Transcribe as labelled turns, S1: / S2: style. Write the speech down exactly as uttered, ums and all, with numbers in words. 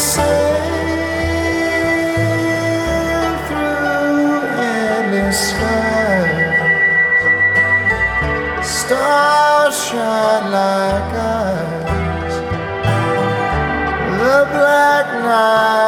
S1: sail through endless skies. Stars shine like eyes. The black night